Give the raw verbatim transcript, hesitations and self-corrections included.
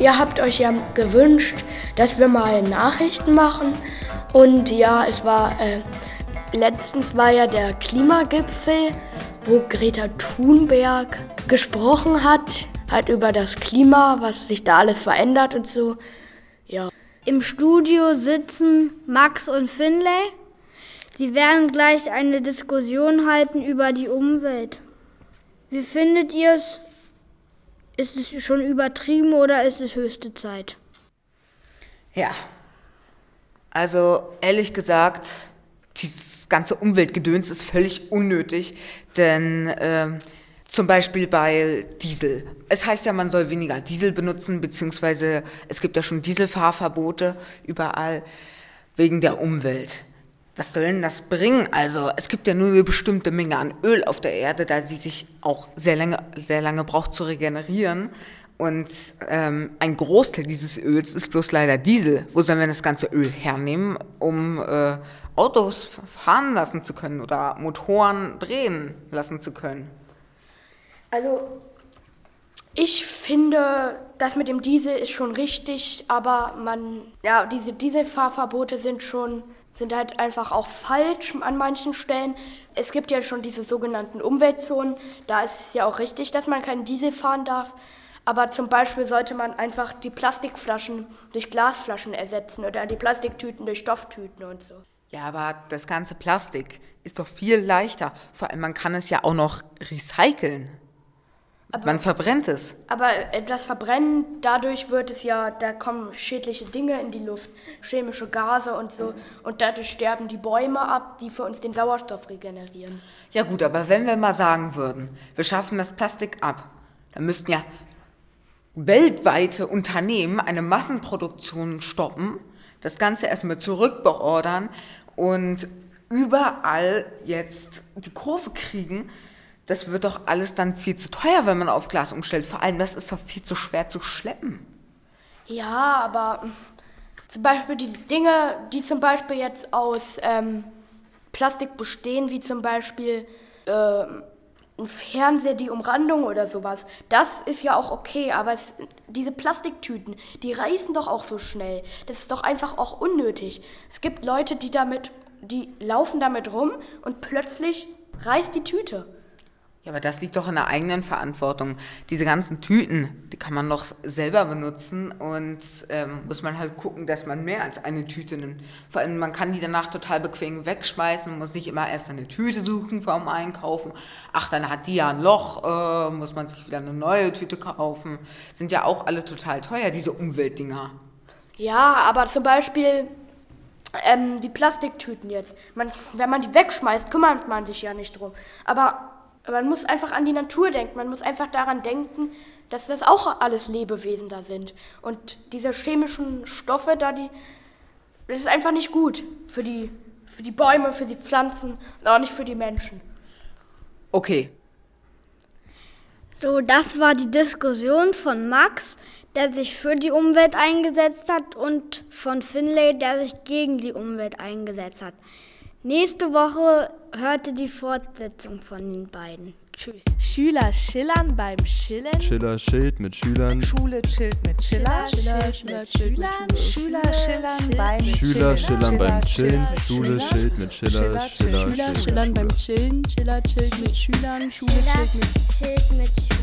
ihr habt euch ja gewünscht, dass wir mal Nachrichten machen. Und ja, es war, äh, letztens war ja der Klimagipfel, wo Greta Thunberg gesprochen hat, halt über das Klima, was sich da alles verändert und so. Ja. Im Studio sitzen Max und Finlay. Sie werden gleich eine Diskussion halten über die Umwelt. Wie findet ihr es? Ist es schon übertrieben oder ist es höchste Zeit? Ja, also ehrlich gesagt, dieses ganze Umweltgedöns ist völlig unnötig, denn äh, zum Beispiel bei Diesel. Es heißt ja, man soll weniger Diesel benutzen, beziehungsweise es gibt ja schon Dieselfahrverbote überall wegen der Umwelt. Was soll denn das bringen? Also es gibt ja nur eine bestimmte Menge an Öl auf der Erde, da sie sich auch sehr lange, sehr lange braucht zu regenerieren. Und ähm, ein Großteil dieses Öls ist bloß leider Diesel. Wo sollen wir das ganze Öl hernehmen, um äh, Autos fahren lassen zu können oder Motoren drehen lassen zu können? Also ich finde, das mit dem Diesel ist schon richtig, aber man, ja, diese Dieselfahrverbote sind schon sind halt einfach auch falsch an manchen Stellen. Es gibt ja schon diese sogenannten Umweltzonen, da ist es ja auch richtig, dass man keinen Diesel fahren darf. Aber zum Beispiel sollte man einfach die Plastikflaschen durch Glasflaschen ersetzen oder die Plastiktüten durch Stofftüten und so. Ja, aber das ganze Plastik ist doch viel leichter. Vor allem, man kann es ja auch noch recyceln. Aber, man verbrennt es. Aber das Verbrennen, dadurch wird es ja, da kommen schädliche Dinge in die Luft, chemische Gase und so. Und dadurch sterben die Bäume ab, die für uns den Sauerstoff regenerieren. Ja gut, aber wenn wir mal sagen würden, wir schaffen das Plastik ab, dann müssten ja weltweite Unternehmen eine Massenproduktion stoppen, das Ganze erstmal zurückbeordern und überall jetzt die Kurve kriegen. Das wird doch alles dann viel zu teuer, wenn man auf Glas umstellt. Vor allem, das ist doch viel zu schwer zu schleppen. Ja, aber zum Beispiel die Dinge, die zum Beispiel jetzt aus ähm, Plastik bestehen, wie zum Beispiel äh, ein Fernseher, die Umrandung oder sowas, das ist ja auch okay, aber es, diese Plastiktüten, die reißen doch auch so schnell. Das ist doch einfach auch unnötig. Es gibt Leute, die damit, die laufen damit rum und plötzlich reißt die Tüte. Ja, aber das liegt doch in der eigenen Verantwortung. Diese ganzen Tüten, die kann man doch selber benutzen und ähm, muss man halt gucken, dass man mehr als eine Tüte nimmt. Vor allem, man kann die danach total bequem wegschmeißen, muss nicht immer erst eine Tüte suchen vorm Einkaufen. Ach, dann hat die ja ein Loch, äh, muss man sich wieder eine neue Tüte kaufen. Sind ja auch alle total teuer, diese Umweltdinger. Ja, aber zum Beispiel ähm, die Plastiktüten jetzt. Man, wenn man die wegschmeißt, kümmert man sich ja nicht drum. Aber man muss einfach an die Natur denken, man muss einfach daran denken, dass das auch alles Lebewesen da sind. Und diese chemischen Stoffe da, die, das ist einfach nicht gut für die, für die Bäume, für die Pflanzen und auch nicht für die Menschen. Okay. So, das war die Diskussion von Max, der sich für die Umwelt eingesetzt hat, und von Finlay, der sich gegen die Umwelt eingesetzt hat. Nächste Woche hört ihr die Fortsetzung von den beiden. Tschüss. Schüler schillern beim Chillen. Schiller chillt mit Schülern. Schule chillt mit Schiller. Schiller chillt mit Schülern. Schüler schillern beim Schüler schillern beim Chillen. Schule chillt mit Schiller. Schüler schillern beim Chillen. Schiller chillt mit Schülern. Schule chillt mit Chillt mit Schülern.